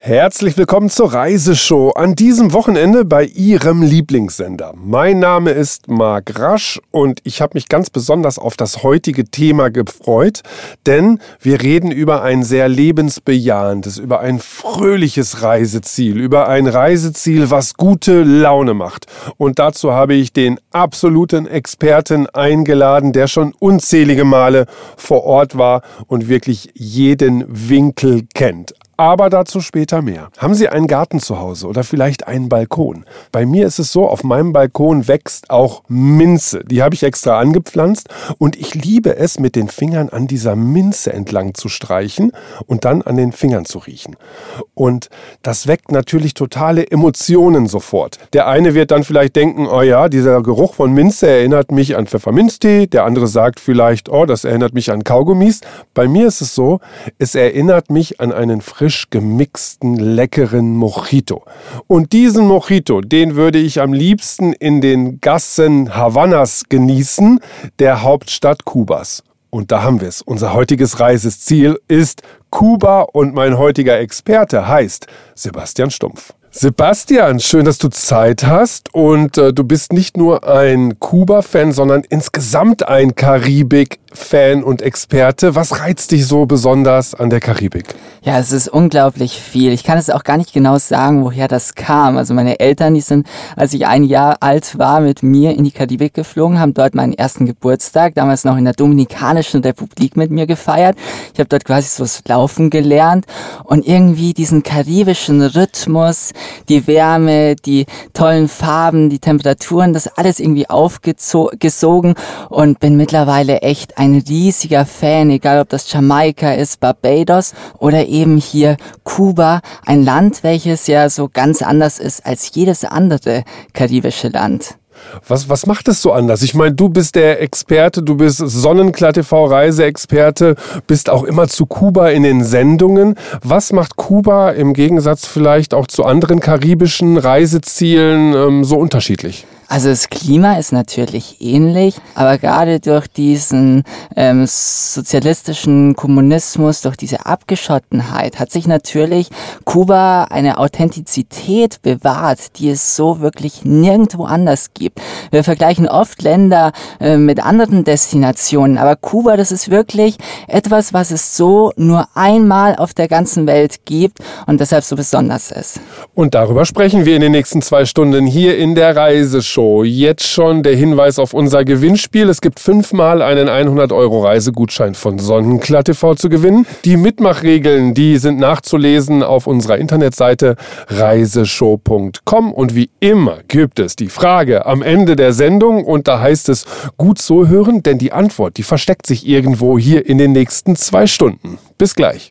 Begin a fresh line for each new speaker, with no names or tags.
Herzlich willkommen zur Reiseshow an diesem Wochenende bei Ihrem Lieblingssender. Mein Name ist Marc Rasch und ich habe mich ganz besonders auf das heutige Thema gefreut, denn wir reden über ein sehr lebensbejahendes, über ein fröhliches Reiseziel, über ein Reiseziel, was gute Laune macht. Und dazu habe ich den absoluten Experten eingeladen, der schon unzählige Male vor Ort war und wirklich jeden Winkel kennt. Aber dazu später mehr. Haben Sie einen Garten zu Hause oder vielleicht einen Balkon? Bei mir ist es so, auf meinem Balkon wächst auch Minze. Die habe ich extra angepflanzt und ich liebe es, mit den Fingern an dieser Minze entlang zu streichen und dann an den Fingern zu riechen. Und das weckt natürlich totale Emotionen sofort. Der eine wird dann vielleicht denken, oh ja, dieser Geruch von Minze erinnert mich an Pfefferminztee. Der andere sagt vielleicht, oh, das erinnert mich an Kaugummis. Bei mir ist es so, es erinnert mich an einen frisch gemixten, leckeren Mojito. Und diesen Mojito, den würde ich am liebsten in den Gassen Havannas genießen, der Hauptstadt Kubas. Und da haben wir es. Unser heutiges Reiseziel ist Kuba und mein heutiger Experte heißt Sebastian Stumpf. Sebastian, schön, dass du Zeit hast und du bist nicht nur ein Kuba-Fan, sondern insgesamt ein Karibik-Fan und Experte. Was reizt dich so besonders an der Karibik?
Ja, es ist unglaublich viel. Ich kann es auch gar nicht genau sagen, woher das kam. Also meine Eltern, die sind, als ich 1 Jahr alt war, mit mir in die Karibik geflogen, haben dort meinen ersten Geburtstag, damals noch in der Dominikanischen Republik, mit mir gefeiert. Ich habe dort quasi so das Laufen gelernt und irgendwie diesen karibischen Rhythmus, die Wärme, die tollen Farben, die Temperaturen, das alles irgendwie aufgesogen und bin mittlerweile echt ein riesiger Fan, egal ob das Jamaika ist, Barbados oder eben hier Kuba, ein Land, welches ja so ganz anders ist als jedes andere karibische Land.
Was macht es so anders? Ich meine, du bist der Experte, du bist Sonnenklar TV Reiseexperte, bist auch immer zu Kuba in den Sendungen. Was macht Kuba im Gegensatz vielleicht auch zu anderen karibischen Reisezielen so unterschiedlich?
Also das Klima ist natürlich ähnlich, aber gerade durch diesen sozialistischen Kommunismus, durch diese Abgeschottenheit hat sich natürlich Kuba eine Authentizität bewahrt, die es so wirklich nirgendwo anders gibt. Wir vergleichen oft Länder mit anderen Destinationen, aber Kuba, das ist wirklich etwas, was es so nur einmal auf der ganzen Welt gibt und deshalb so besonders ist.
Und darüber sprechen wir in den nächsten 2 Stunden hier in der Reiseshow. Jetzt schon der Hinweis auf unser Gewinnspiel. Es gibt 5-mal einen 100-Euro-Reisegutschein von Sonnenklar TV zu gewinnen. Die Mitmachregeln, die sind nachzulesen auf unserer Internetseite reiseshow.com. Und wie immer gibt es die Frage am Ende der Sendung und da heißt es gut zuhören, denn die Antwort, die versteckt sich irgendwo hier in den nächsten 2 Stunden. Bis gleich.